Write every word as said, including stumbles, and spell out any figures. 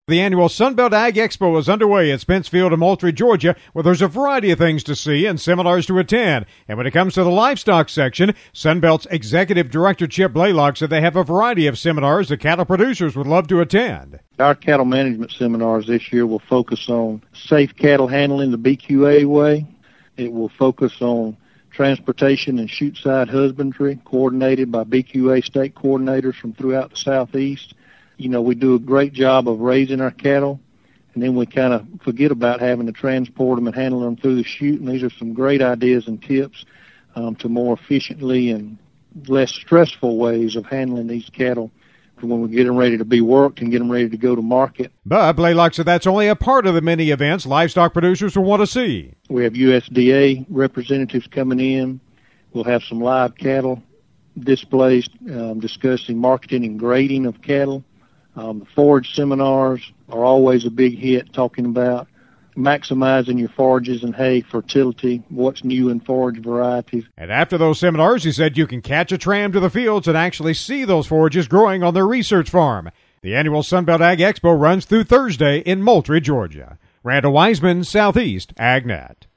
The annual Sunbelt Ag Expo is underway at Spence Field in Moultrie, Georgia, where there's a variety of things to see and seminars to attend. And when it comes to the livestock section, Sunbelt's Executive Director Chip Blaylock said they have a variety of seminars that cattle producers would love to attend. Our cattle management seminars this year will focus on safe cattle handling the B Q A way. It will focus on transportation and chute-side husbandry coordinated by B Q A state coordinators from throughout the Southeast. You know, we do a great job of raising our cattle, and then we kind of forget about having to transport them and handle them through the chute. And these are some great ideas and tips um, to more efficiently and less stressful ways of handling these cattle for when we get them ready to be worked and get them ready to go to market. But Blaylock said that's only a part of the many events livestock producers will want to see. We have U S D A representatives coming in. We'll have some live cattle displays um, discussing marketing and grading of cattle. Um, the forage seminars are always a big hit, talking about maximizing your forages and hay fertility, what's new in forage varieties. And after those seminars, he said you can catch a tram to the fields and actually see those forages growing on their research farm. The annual Sunbelt Ag Expo runs through Thursday in Moultrie, Georgia. Randall Wiseman, Southeast AgNet.